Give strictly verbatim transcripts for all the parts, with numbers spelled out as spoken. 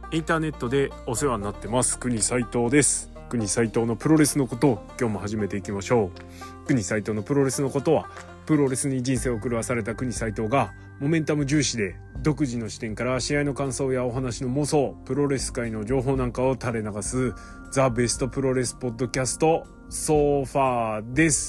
インターネットでお世話になってます国斉藤です。国斉藤のプロレスのことを今日も始めていきましょう。国斉藤のプロレスのことは、プロレスに人生を狂わされた国斉藤がモメンタム重視で独自の視点から試合の感想やお話の妄想、プロレス界の情報なんかを垂れ流すザ・ベストプロレスポッドキャストソファーです。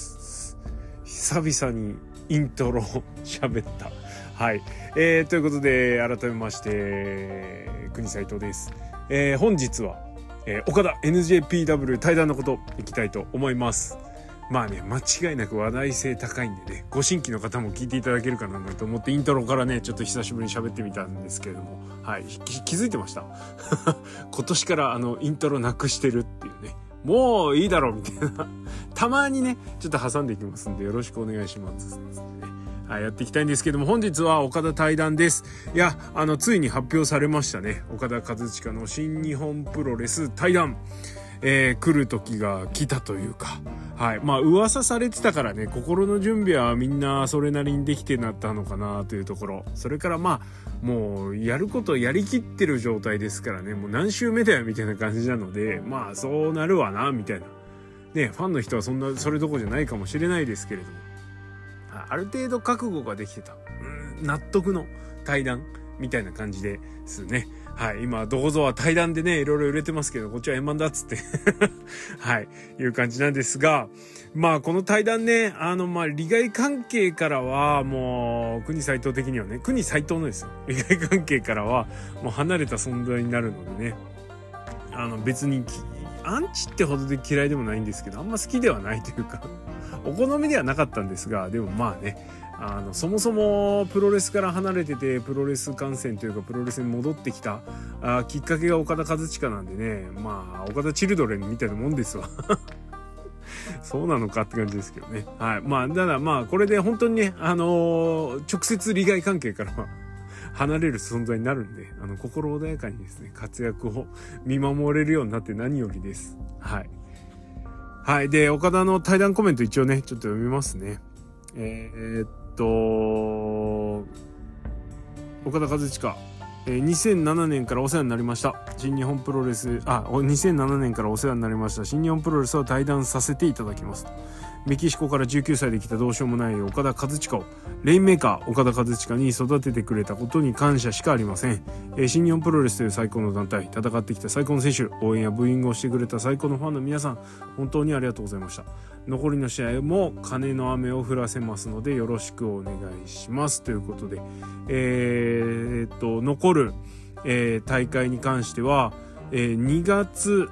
久々にイントロ喋った。はい、えー、ということで改めまして国斉藤です。えー、本日は、えー、岡田 エヌジェーピーダブリュー 対談のこといきたいと思います。まあね、間違いなく話題性高いんでね、ご新規の方も聞いていただけるかなと思ってイントロからねちょっと久しぶりに喋ってみたんですけれども、はい、気気づいてました今年からあのイントロなくしてるっていうね、もういいだろうみたいなたまにねちょっと挟んでいきますんでよろしくお願いします、はい、やっていきたいんですけども、本日は岡田対談です。いや、あのついに発表されましたね、岡田和親の新日本プロレス対談、えー、来る時が来たというか、はい、まあ噂されてたからね、心の準備はみんなそれなりにできてなったのかなというところ、それからまあもうやることやりきってる状態ですからね、もう何週目だよみたいな感じなので、まあそうなるわなみたいなね、ファンの人はそんなそれどころじゃないかもしれないですけれども、ある程度覚悟ができてた、うん、納得の対談みたいな感じですね。はい、今どこぞは対談でねいろいろ売れてますけど、こっちは円満だっつってはいいう感じなんですが、まあこの対談ね、あのまあ利害関係からはもう国斉藤的にはね、国斉藤のですよ、利害関係からはもう離れた存在になるのでね、あの別にアンチってほどで嫌いでもないんですけど、あんま好きではないというかお好みではなかったんですが、でもまあね、あのそもそもプロレスから離れててプロレス観戦というかプロレスに戻ってきたあきっかけが岡田和親なんでね、まあ岡田チルドレンみたいなもんですわそうなのかって感じですけどね。はい、まあただまあこれで本当にね、あのー、直接利害関係からは離れる存在になるんで、あの心穏やかにですね活躍を見守れるようになって何よりです。はいはい。で、岡田の対談コメント一応ね、ちょっと読みますね。えー、っと、岡田和親、えー、にせんななねんからお世話になりました。新日本プロレス、あ、にせんななねんからお世話になりました。新日本プロレスを対談させていただきます。メキシコからじゅうきゅうさいで来たどうしようもない岡田和親をレインメーカー岡田和親に育ててくれたことに感謝しかありません。えー、新日本プロレスという最高の団体、戦ってきた最高の選手、応援やブーイングをしてくれた最高のファンの皆さん、本当にありがとうございました。残りの試合も金の雨を降らせますのでよろしくお願いしますということで、えー、っと残る、えー、大会に関しては、えー、にがつ、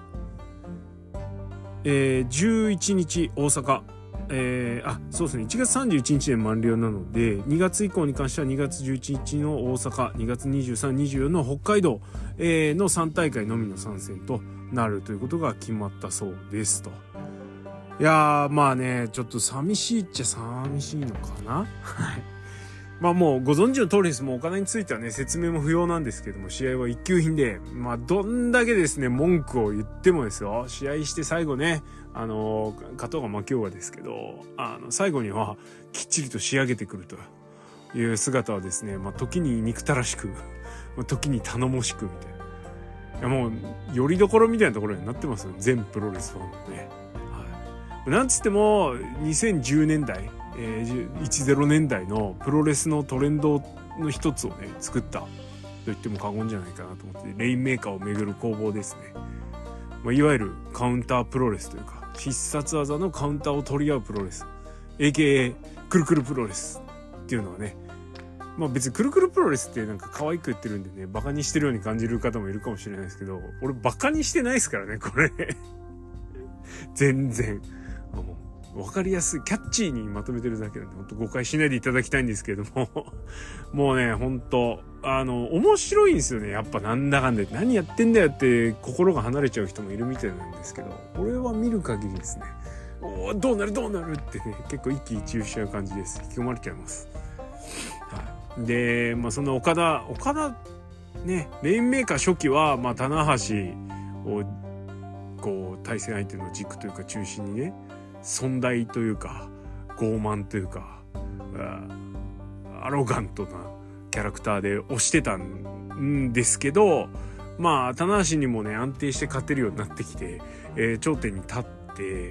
えー、じゅういちにち大阪、えー、あそうですねいちがつさんじゅういちにちで満了なので、にがつ以降に関してはにがつじゅういちにちの大阪、にがつにじゅうさん、にじゅうよんの北海道、えー、のさんたいかいのみの参戦となるということが決まったそうですと。いやーまあね、ちょっと寂しいっちゃ寂しいのかなはいまあもうご存知の通りです。もうお金についてはね説明も不要なんですけども、試合は一級品で、まあどんだけですね文句を言ってもですよ、試合して最後ね、あの勝とうが負けようがですけど、あの最後にはきっちりと仕上げてくるという姿はですね、まあ時に憎たらしく時に頼もしくみたいな、いやもうよりどころみたいなところになってますよ、全プロレスファンのね。はい、なんつってもにせんじゅうねんだい、えー、じゅうねんだいのプロレスのトレンドの一つをね作ったと言っても過言じゃないかなと思って、レインメーカーをめぐる攻防ですね。まあ、いわゆるカウンタープロレスというか必殺技のカウンターを取り合うプロレス エーケーエー くるくるプロレスっていうのはね、まあ別にくるくるプロレスってなんか可愛く言ってるんでねバカにしてるように感じる方もいるかもしれないですけど、俺バカにしてないですからねこれ全然分かりやすいキャッチーにまとめてるだけなんで、本当誤解しないでいただきたいんですけれどももうね本当あの面白いんですよね、やっぱなんだかんだ何やってんだよって心が離れちゃう人もいるみたいなんですけど、俺は見る限りですね、おどうなるどうなるってね結構一喜一憂しちゃう感じです。引き込まれちゃいます。はい、でまあその岡田岡田ねレインメーカー初期はまあ棚橋をこう対戦相手の軸というか中心にね尊大というか傲慢というかアロガントなキャラクターで推してたんですけど、 まあ棚橋にもね安定して勝てるようになってきて、えー、頂点に立って、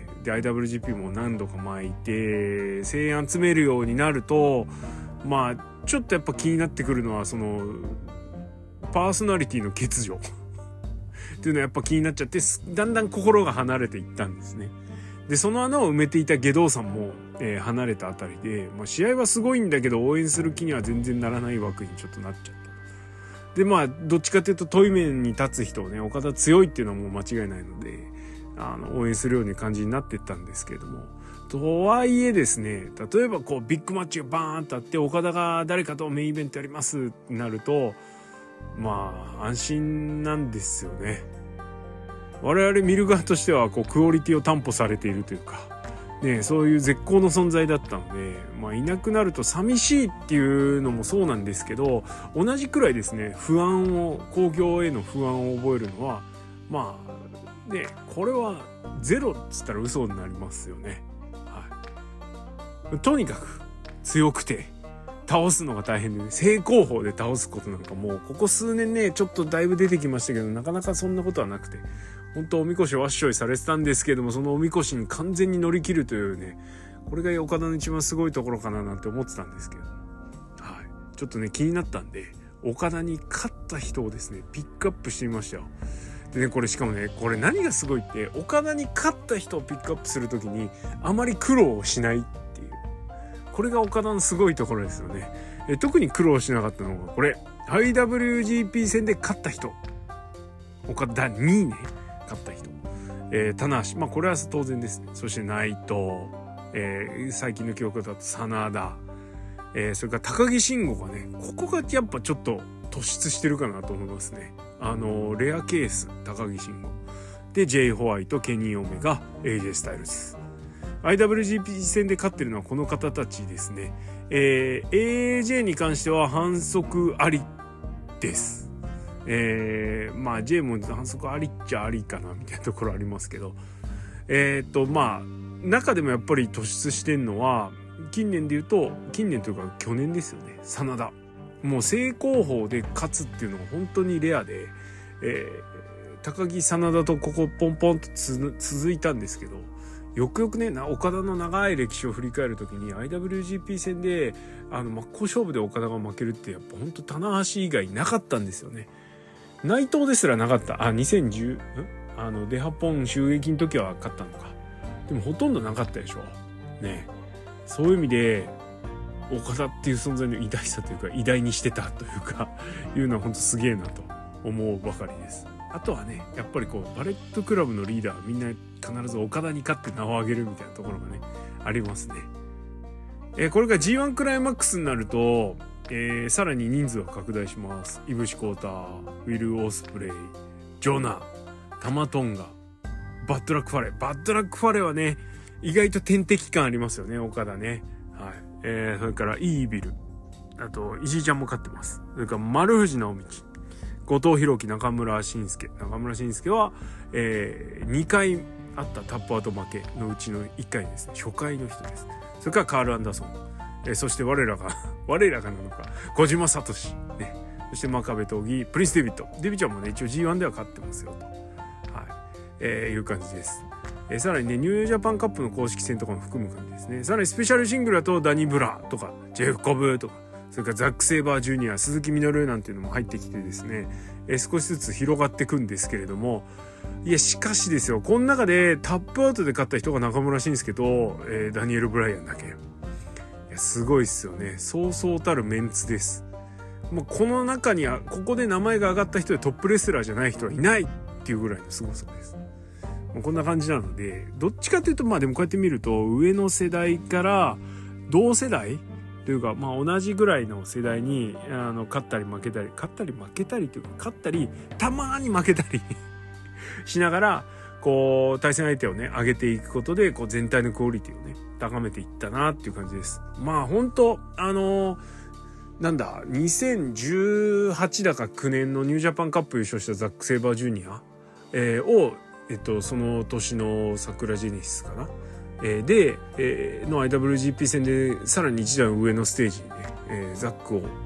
で アイダブリュージーピー も何度か巻いて声援集めるようになると、まあちょっとやっぱ気になってくるのはそのパーソナリティの欠如っていうのはやっぱ気になっちゃって、だんだん心が離れていったんですね。でその穴を埋めていた下道さんも、えー、離れたあたりで、まあ、試合はすごいんだけど応援する気には全然ならない枠にちょっとなっちゃった。でまあどっちかというと遠い面に立つ人をね、岡田強いっていうのはもう間違いないので、あの応援するような感じになっていったんですけれども、とはいえですね、例えばこうビッグマッチがバーンとあって岡田が誰かとメインイベントやりますってなると、まあ安心なんですよね。我々見る側としてはこうクオリティを担保されているというかね、そういう絶好の存在だったので、まあ、いなくなると寂しいっていうのもそうなんですけど、同じくらいですね不安を興行への不安を覚えるのはまあね、これはゼロっつったら嘘になりますよね。はい、とにかく強くて倒すのが大変で、ね、正攻法で倒すことなんかもうここ数年ねちょっとだいぶ出てきましたけど、なかなかそんなことはなくて、本当おみこしわっしょいされてたんですけども、そのおみこしに完全に乗り切るというね、これが岡田の一番すごいところかななんて思ってたんですけど、はい、ちょっとね気になったんで岡田に勝った人をですねピックアップしてみましたよ。でねこれしかもね、これ何がすごいって岡田に勝った人をピックアップするときにあまり苦労をしないっていう、これが岡田のすごいところですよね。え特に苦労しなかったのがこれ アイダブリュージーピー 戦で勝った人、岡田にね勝った人、えー、棚橋、まあこれは当然ですね。そして内藤、えー、最近の記憶だと真田、えー、それから高木慎吾がね、ここがやっぱちょっと突出してるかなと思いますね。あのレアケース高木慎吾で J ホワイト、ケニーオメガ、 エージェー スタイルズ。 アイダブリュージーピー 戦で勝ってるのはこの方たちですね。えー、エージェー に関しては反則ありです。えー、まあ J も反則ありっちゃありかなみたいなところありますけど、えー、っとまあ中でもやっぱり突出してんのは近年で言うと、近年というか去年ですよね、真田。もう正攻法で勝つっていうのが本当にレアで、えー、高木真田とここポンポンとつ続いたんですけど、よくよくね岡田の長い歴史を振り返るときに アイダブリュージーピー 戦であの真っ向勝負で岡田が負けるってやっぱ本当棚橋以外なかったんですよね。内藤ですらなかった。あ、にせんじゅう、あのデハポン襲撃の時は勝ったのか。でもほとんどなかったでしょ。ね。そういう意味で岡田っていう存在の偉大さというか偉大にしてたというかいうのは本当すげえなと思うばかりです。あとはねやっぱりこうバレットクラブのリーダーみんな必ず岡田に勝って名を上げるみたいなところがねありますね。えー、これが ジーワン クライマックスになると、えー、さらに人数が拡大します。イブシコーター、ウィル・オースプレイ、ジョナ、タマトンガ、バッドラック・ファレ。バッドラック・ファレはね意外と天敵感ありますよね、岡田ね。はい。えー、それからイービル、あと石井ちゃんも勝ってます。それから丸藤直道、後藤弘樹、中村慎介。中村慎介は、えー、にかいあったタップアウト負けのうちのいっかいですね、初回の人です。それからカール・アンダーソン、えー、そして我らが我らがなのか小島聡ね、そして真壁闘技、プリンス・デビッド。デビちゃんもね一応 ジーワン では勝ってますよと、はい、えー、いう感じです。えー、さらにねニュージャパンカップの公式戦とかも含む感じですね。さらにスペシャルシングルだとダニ・ブラとかジェフコブとか、それからザック・セイバージュニア、鈴木みのるなんていうのも入ってきてですね、えー、少しずつ広がっていくんですけれども、いやしかしですよ、この中でタップアウトで勝った人が中村慎介と、えー、ダニエル・ブライアンだけ。いやすごいっすよね。そうそうたるメンツです。もうこの中にはここで名前が上がった人でトップレスラーじゃない人はいないっていうぐらいのすごさです。こんな感じなので、どっちかというとまあでもこうやって見ると上の世代から同世代というか、まあ同じぐらいの世代にあの勝ったり負けたり勝ったり負けたりというか勝ったりたまに負けたりしながらこう対戦相手をね上げていくことでこう全体のクオリティをね高めていったなっていう感じです。まあ本当あのー、なんだにせんじゅうはちだかきゅうねんのニュージャパンカップ優勝したザック・セイバージュニア、えー、をえっと、その年の桜ジェネシスかな、えー、で、えー、の アイダブリュージーピー 戦でさらに一段上のステージにね、えー、ザックを、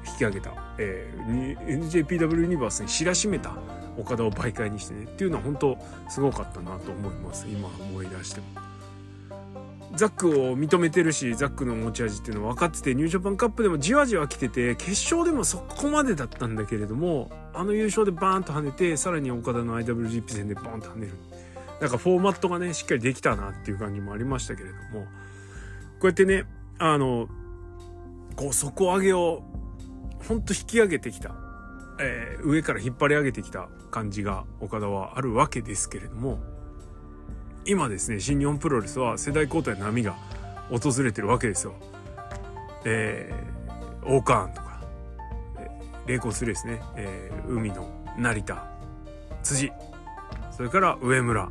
引き上げた、えー、エヌジェーピーダブリュー ユニバースに知らしめた岡田を媒介にしてねっていうのは本当すごかったなと思います。今思い出してもザックを認めてるし、ザックの持ち味っていうのは分かってて、ニュージャパンカップでもじわじわ来てて、決勝でもそこまでだったんだけれども、あの優勝でバーンと跳ねて、さらに岡田の アイダブリュージーピー 戦でバーンと跳ねる。なんかフォーマットがねしっかりできたなっていう感じもありましたけれども、こうやってねあのこう底上げをほんと引き上げてきた、えー、上から引っ張り上げてきた感じが岡田はあるわけですけれども、今ですね新日本プロレスは世代交代の波が訪れてるわけですよ。えー、オーカーンとか、えー、レイコースレースね、えー、海の成田辻、それから上村、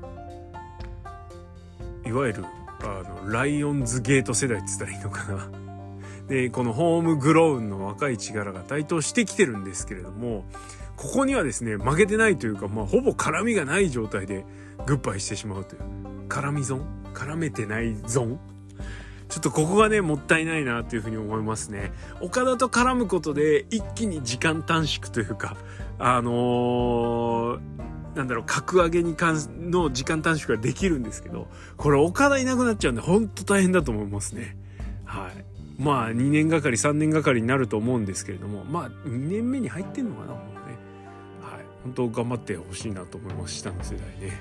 いわゆるあのライオンズゲート世代って言ったらいいのかな。でこのホームグローンの若い力が台頭してきてるんですけれども、ここにはですね負けてないというか、まあ、ほぼ絡みがない状態でグッバイしてしまうという、絡み損絡めてない損、ちょっとここがねもったいないなというふうに思いますね。岡田と絡むことで一気に時間短縮というか、あのー、なんだろう格上げに関の時間短縮ができるんですけど、これ岡田いなくなっちゃうんで本当大変だと思いますね。はい。まあにねんがかりさんねんがかりになると思うんですけれども、まあにねんめに入ってんのかなもうね。はい。本当頑張ってほしいなと思います。下の世代ね。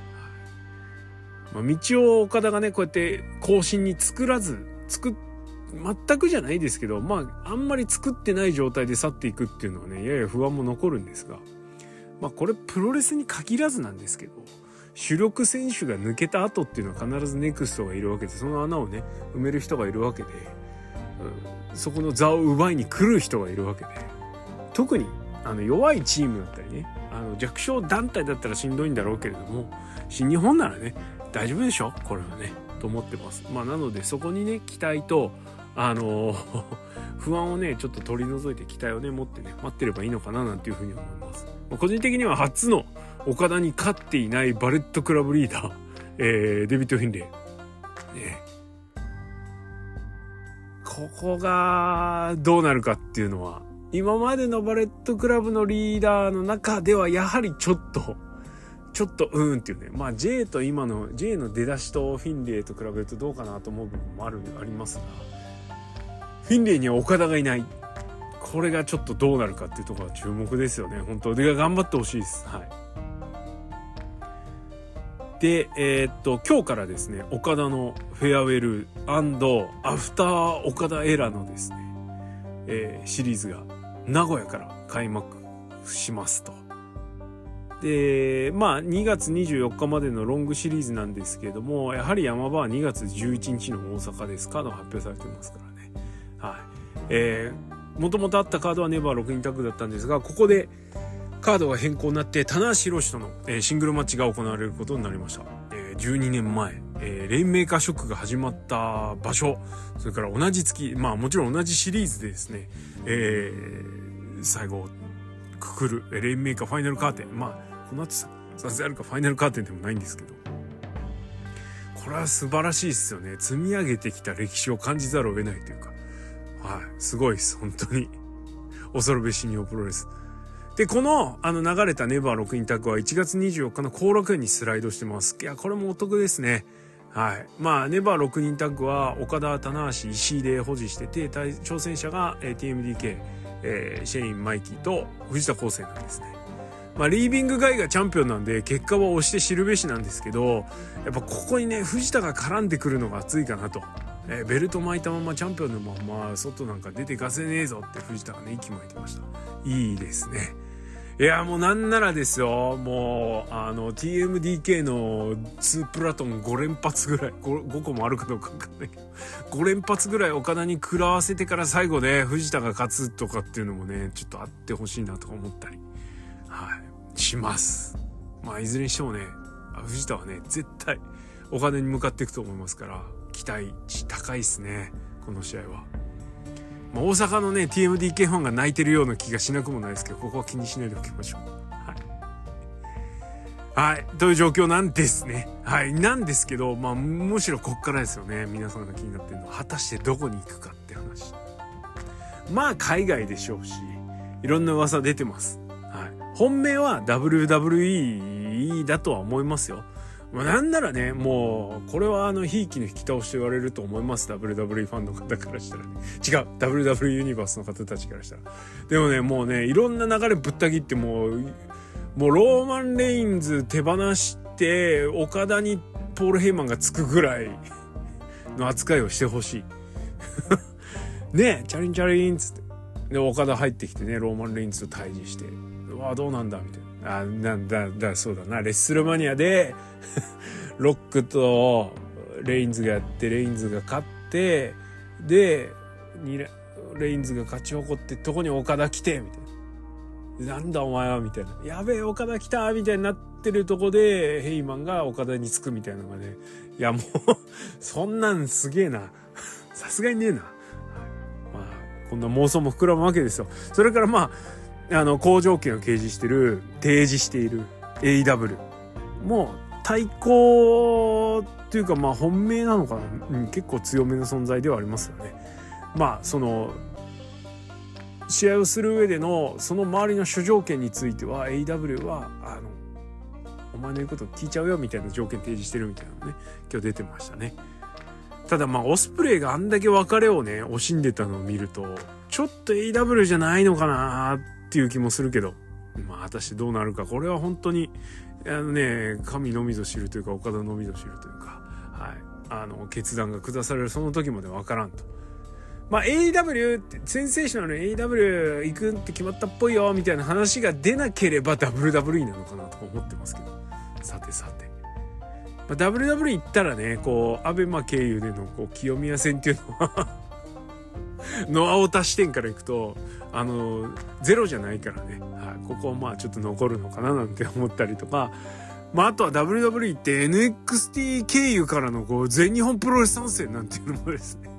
はい。まあ、道を岡田がねこうやって更新に作らず作っ全くじゃないですけど、まああんまり作ってない状態で去っていくっていうのはねやや不安も残るんですが、まあこれプロレスに限らずなんですけど、主力選手が抜けた後っていうのは必ずネクストがいるわけで、その穴をね埋める人がいるわけで、うん、そこの座を奪いに来る人がいるわけで、特にあの弱いチームだったりね、あの弱小団体だったらしんどいんだろうけれども、新日本ならね大丈夫でしょこれはねと思ってます。まあなのでそこにね期待とあの不安をねちょっと取り除いて期待をね持ってね待ってればいいのかななんていうふうに思います。個人的には初の岡田に勝っていないバレットクラブリーダー、えー、デビッド・フィンレイ、ね、ここがどうなるかっていうのは今までのバレットクラブのリーダーの中ではやはりちょっとちょっとうーんっていうね、まあ J と今の J の出だしとフィンレイと比べるとどうかなと思う部分もあるありますが、フィンレイには岡田がいない、これがちょっとどうなるかっていうところは注目ですよね。本当で頑張ってほしいです。はい。で、えー、っと今日からですね岡田のフェアウェル&アフター岡田エラーのですね、えー、シリーズが名古屋から開幕しますと。でまあにがつにじゅうよっかまでのロングシリーズなんですけれども、やはり山場はにがつじゅういちにちの大阪ですカードが発表されてますからね。はい。えー、もともとあったカードはネバーろくにんタッグだったんですが、ここでカードが変更になって棚橋宏との、えー、シングルマッチが行われることになりました。えー、じゅうにねんまえ、えー、レインメーカーショックが始まった場所、それから同じ月、まあもちろん同じシリーズでですね、えー、最後くくるレインメーカーファイナルカーテン、まあこの後さすがにファイナルカーテンでもないんですけど、これは素晴らしいですよね。積み上げてきた歴史を感じざるを得ないというか、はい、すごいです本当に恐るべし新日本プロレスで、このあの流れたネバーろくにんタッグはいちがつにじゅうよっかの後楽園にスライドしてます。いやこれもお得ですね。はい。まあネバーろくにんタッグは岡田、棚橋、石井で保持してて、挑戦者が ティーエムディーケー、えー、シェイン・マイキーと藤田康生なんですね。まあリービングガイがチャンピオンなんで結果は押して知るべしなんですけど、やっぱここにね藤田が絡んでくるのが熱いかなと。えー、ベルト巻いたままチャンピオンのまま外なんか出てかせねえぞって藤田がね息巻いてました。いいですね。いやもうなんならですよ、もうあの ティーエムディーケー のツープラトンごれんぱつぐらい 5, ごこもあるかどうか分かんないけどごれんぱつぐらい岡田に食らわせてから最後ね藤田が勝つとかっていうのもねちょっとあってほしいなとか思ったり、はい、します。まあいずれにしてもね藤田はね絶対岡田に向かっていくと思いますから期待値高いですねこの試合は。まあ、大阪のね ティーエムディーケー ファンが泣いてるような気がしなくもないですけど、ここは気にしないでおきましょう。はい、はい、という状況なんですね。はいなんですけど、まあむしろこっからですよね。皆さんが気になってるのは果たしてどこに行くかって話。 まあ海外でしょうし、いろんな噂出てます。はい。本命は ダブリューダブリューイー だとは思いますよ。まあ、なんならね、もう、これはあの、ひいきの引き倒しと言われると思います。ダブリューダブリューイー ファンの方からしたらね。違う。ダブリューダブリュー ユニバースの方たちからしたら。でもね、もうね、いろんな流れぶった切ってもう、もうローマン・レインズ手放して、岡田にポール・ヘイマンがつくぐらいの扱いをしてほしい。ねえ、チャリンチャリンつって。で、岡田入ってきてね、ローマン・レインズと対峙して。うわ、どうなんだみたいな。あ、なんだ、だ、そうだな。レッスルマニアで、ロックとレインズがやって、レインズが勝って、で、にレインズが勝ち誇ってとこに岡田来て、みたいな。なんだお前はみたいな。やべえ、岡田来たみたいになってるとこで、ヘイマンが岡田につくみたいなのがね。いやもう、そんなんすげえな。さすがにねえな。はい、まあ、こんな妄想も膨らむわけですよ。それからまあ、あの、好条件を掲示してる、提示している エーイーダブリュー も対抗っていうかまあ本命なのかな、うん、結構強めの存在ではありますよね。まあその試合をする上でのその周りの諸条件については エーイーダブリュー はあのお前の言うこと聞いちゃうよみたいな条件提示してるみたいなのね、今日出てましたね。ただまあオスプレイがあんだけ別れをね惜しんでたのを見るとちょっと エーイーダブリュー じゃないのかなっていう気もするけど、まあ果たしてどうなるか、これは本当にあのね神のみぞ知るというか岡田のみぞ知るというか、はい、あの決断が下されるその時までわからんと。まあ エーイーダブリュー ってセンセーショナル エーイーダブリュー 行くって決まったっぽいよみたいな話が出なければ ダブリューダブリューイー なのかなと思ってますけど、さてさて、まあ、ダブリューダブリューイー 行ったらねこうアベマ経由でのこう清宮戦っていうのはノアオタ視点からいくとあのゼロじゃないからね、はい、ここはまあちょっと残るのかななんて思ったりとか、まああとは ダブリューダブリューイー って エヌエックスティー 経由からのこう全日本プロレス参戦なんていうのもですね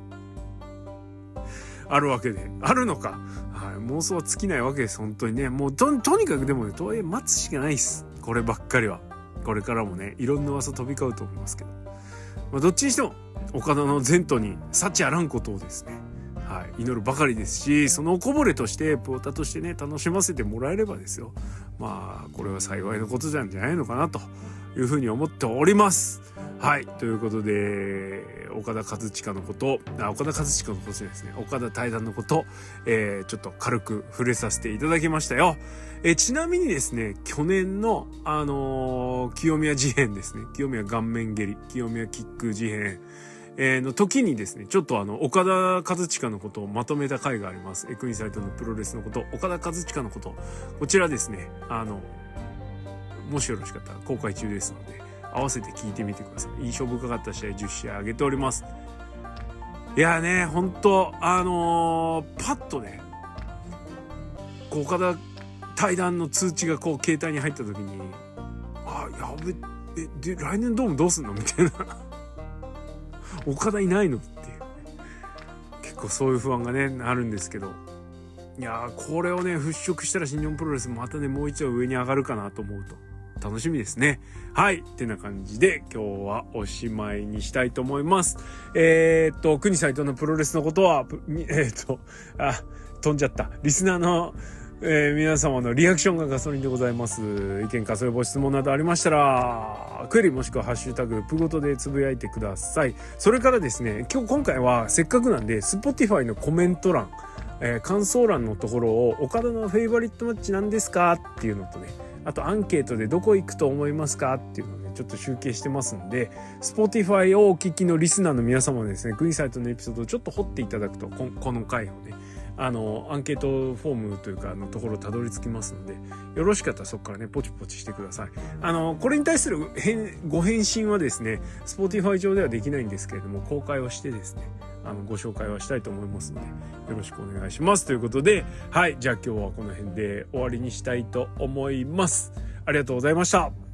あるわけで、あるのか、はい、妄想は尽きないわけです本当にね。もう と, とにかくでもねとはいえ待つしかないです、こればっかりは。これからもねいろんな噂飛び交うと思いますけど、まあ、どっちにしても岡田の前途に幸あらんことをですね、はい、祈るばかりですし、そのおこぼれとしてプオタとしてね楽しませてもらえればですよ、まあこれは幸いのことなんじゃないのかなというふうに思っております。はい、ということで岡田和親のことあ岡田和親のことですね岡田対談のこと、えー、ちょっと軽く触れさせていただきましたよ。えー、ちなみにですね去年のあのー、清宮事変ですね、清宮顔面蹴り清宮キック事変えー、の時にですねちょっとあの岡田和親のことをまとめた回があります。エクイサイトのプロレスのこと岡田和親のことこちらですねあのもしよろしかったら公開中ですので合わせて聞いてみてください。印象深かった試合じゅっ試合上げております。いやね本当あのー、パッとねこう岡田対談の通知がこう携帯に入った時にあやべえで来年ドームどうすんのみたいな岡田いないのっていう結構そういう不安がねあるんですけど、いやーこれをね払拭したら新日本プロレスまたねもう一度上に上がるかなと思うと楽しみですね。はいってな感じで今日はおしまいにしたいと思います。えー、っと国斉藤のプロレスのことはえー、っとあ飛んじゃったリスナーのえー、皆様のリアクションがガソリンでございます。意見感想やご質問などありましたらクエリもしくはハッシュタグプゴトでつぶやいてください。それからですね今日今回はせっかくなんで Spotify のコメント欄、えー、感想欄のところを岡田のフェイバリットマッチなんですかっていうのとね、あとアンケートでどこ行くと思いますかっていうのをねちょっと集計してますんで Spotify をお聞きのリスナーの皆様ですねクイーンサイトのエピソードをちょっと掘っていただくと こ, この回をねあのアンケートフォームというかのところたどり着きますのでよろしかったらそこからねポチポチしてください。あのこれに対するご返信はですね Spotify 上ではできないんですけれども公開をしてですねあのご紹介はしたいと思いますのでよろしくお願いしますということで、はいじゃあ今日はこの辺で終わりにしたいと思います。ありがとうございました。